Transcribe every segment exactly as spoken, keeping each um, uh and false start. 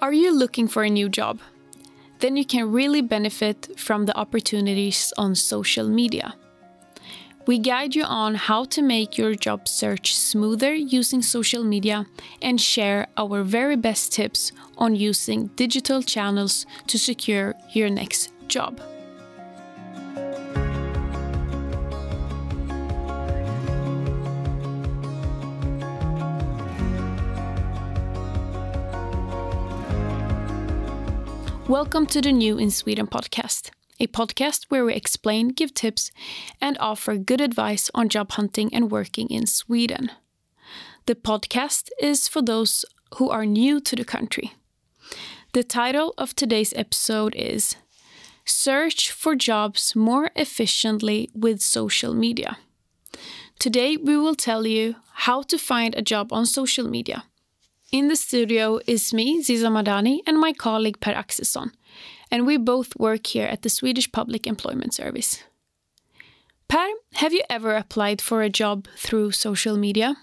Are you looking for a new job? Then you can really benefit from the opportunities on social media. We guide you on how to make your job search smoother using social media and share our very best tips on using digital channels to secure your next job. Welcome to the New in Sweden podcast, a podcast where we explain, give tips, and offer good advice on job hunting and working in Sweden. The podcast is for those who are new to the country. The title of today's episode is Search for Jobs More Efficiently with Social Media. Today we will tell you how to find a job on social media. In the studio is me, Ziza Madani, and my colleague Per Axelsson, and we both work here at the Swedish Public Employment Service. Per, have you ever applied for a job through social media?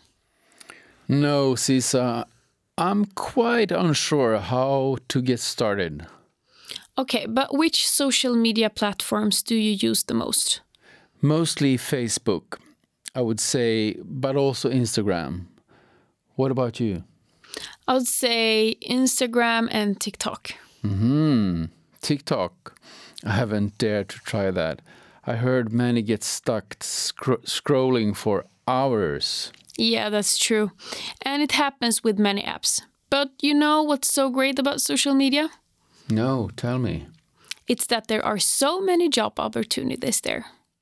No, Ziza. I'm quite unsure how to get started. Okay, but which social media platforms do you use the most? Mostly Facebook, I would say, but also Instagram. What about you? I would say Instagram and TikTok. Hmm, TikTok. I haven't dared to try that. I heard many get stuck scro- scrolling for hours. Yeah, that's true. And it happens with many apps. But you know what's so great about social media? No, tell me. It's that there are so many job opportunities there.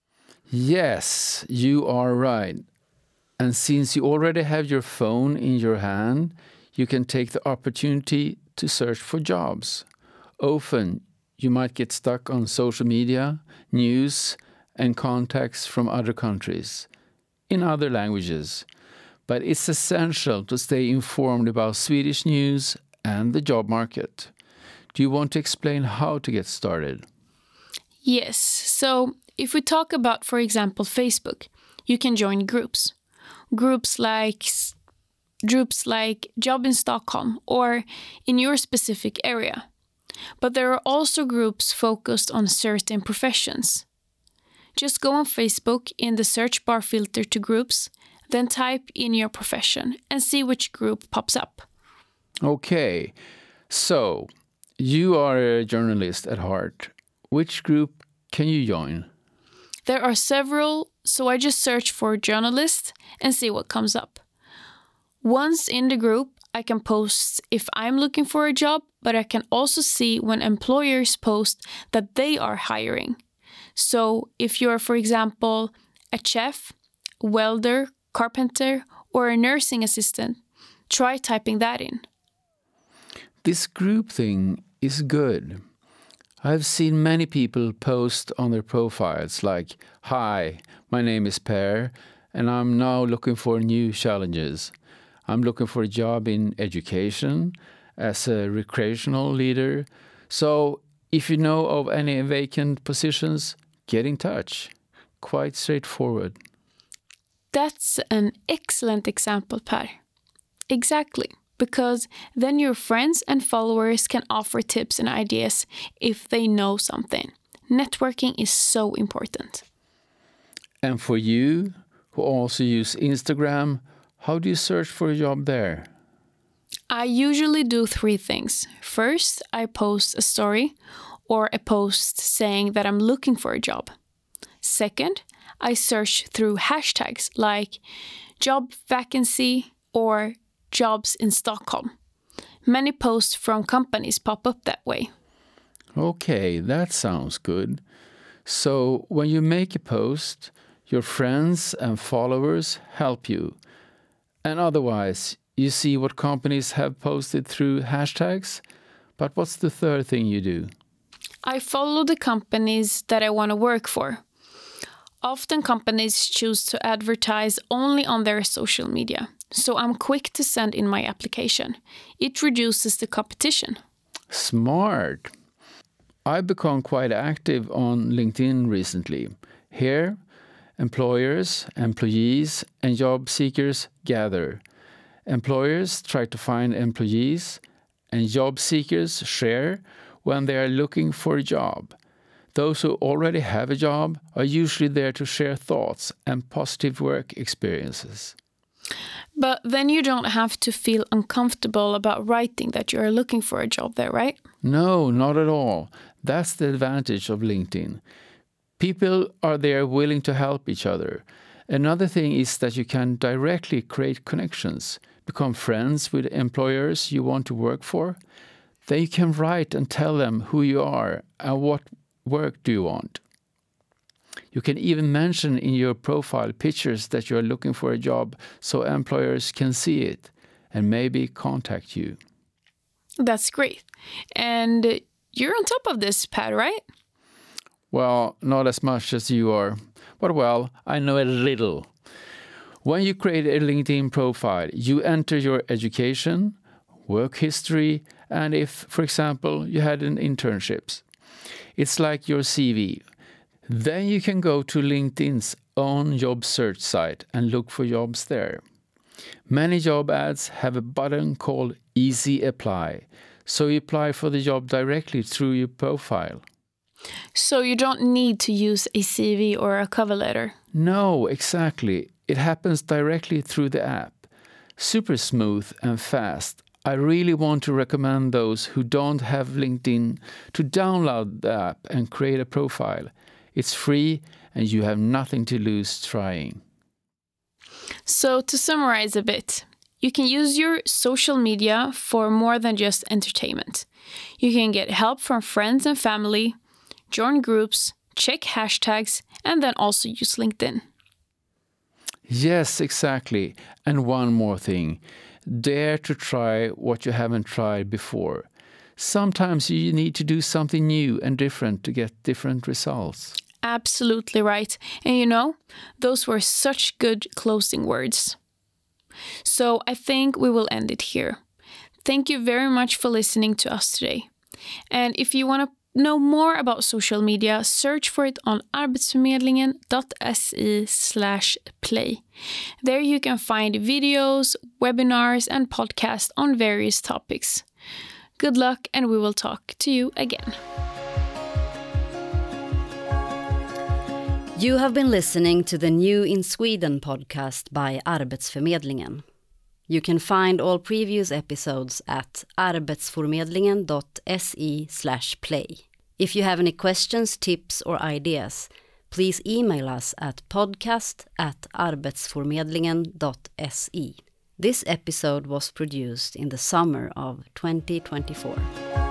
Yes, you are right. And since you already have your phone in your hand, you can take the opportunity to search for jobs. Often, you might get stuck on social media, news, and contacts from other countries, in other languages. But it's essential to stay informed about Swedish news and the job market. Do you want to explain how to get started? Yes, so if we talk about, for example, Facebook, you can join groups. Groups like groups like Job in Stockholm or in your specific area. But there are also groups focused on certain professions. Just go on Facebook in the search bar filter to groups, then type in your profession and see which group pops up. Okay, so you are a journalist at heart. Which group can you join? There are several, so I just search for journalist and see what comes up. Once in the group, I can post if I'm looking for a job, but I can also see when employers post that they are hiring. So if you're, for example, a chef, welder, carpenter, or a nursing assistant, try typing that in. This group thing is good. I've seen many people post on their profiles like, "Hi, my name is Per, and I'm now looking for new challenges. I'm looking for a job in education as a recreational leader. So if you know of any vacant positions, get in touch." Quite straightforward. That's an excellent example, Per. Exactly, because then your friends and followers can offer tips and ideas if they know something. Networking is so important. And for you, who also use Instagram, how do you search for a job there? I usually do three things. First, I post a story or a post saying that I'm looking for a job. Second, I search through hashtags like job vacancy or jobs in Stockholm. Many posts from companies pop up that way. Okay, that sounds good. So when you make a post, your friends and followers help you. And otherwise, you see what companies have posted through hashtags. But what's the third thing you do? I follow the companies that I want to work for. Often companies choose to advertise only on their social media, so I'm quick to send in my application. It reduces the competition. Smart. I've become quite active on LinkedIn recently. Here, employers, employees, and job seekers gather. Employers try to find employees, and job seekers share when they are looking for a job. Those who already have a job are usually there to share thoughts and positive work experiences. But then you don't have to feel uncomfortable about writing that you are looking for a job there, right? No, not at all. That's the advantage of LinkedIn. People are there willing to help each other. Another thing is that you can directly create connections, become friends with employers you want to work for. Then you can write and tell them who you are and what work do you want. You can even mention in your profile pictures that you are looking for a job so employers can see it and maybe contact you. That's great. And you're on top of this, Pat, right? Well, not as much as you are. But well, I know a little. When you create a LinkedIn profile, you enter your education, work history, and if, for example, you had an internships. It's like your C V. Then you can go to LinkedIn's own job search site and look for jobs there. Many job ads have a button called Easy Apply, so you apply for the job directly through your profile. So you don't need to use a C V or a cover letter? No, exactly. It happens directly through the app. Super smooth and fast. I really want to recommend those who don't have LinkedIn to download the app and create a profile. It's free and you have nothing to lose trying. So to summarize a bit, you can use your social media for more than just entertainment. You can get help from friends and family, join groups, check hashtags, and then also use LinkedIn. Yes, exactly. And one more thing. Dare to try what you haven't tried before. Sometimes you need to do something new and different to get different results. Absolutely right. And you know, those were such good closing words. So I think we will end it here. Thank you very much for listening to us today. And if you want to know more about social media, search for it on arbetsförmedlingen.se slash play. There you can find videos, webinars and podcasts on various topics. Good luck and we will talk to you again. You have been listening to the New in Sweden podcast by Arbetsförmedlingen. You can find all previous episodes at arbetsförmedlingen.se slash play. If you have any questions, tips or ideas, please email us at podcast at arbetsförmedlingen.se. This episode was produced in the summer of twenty twenty-four.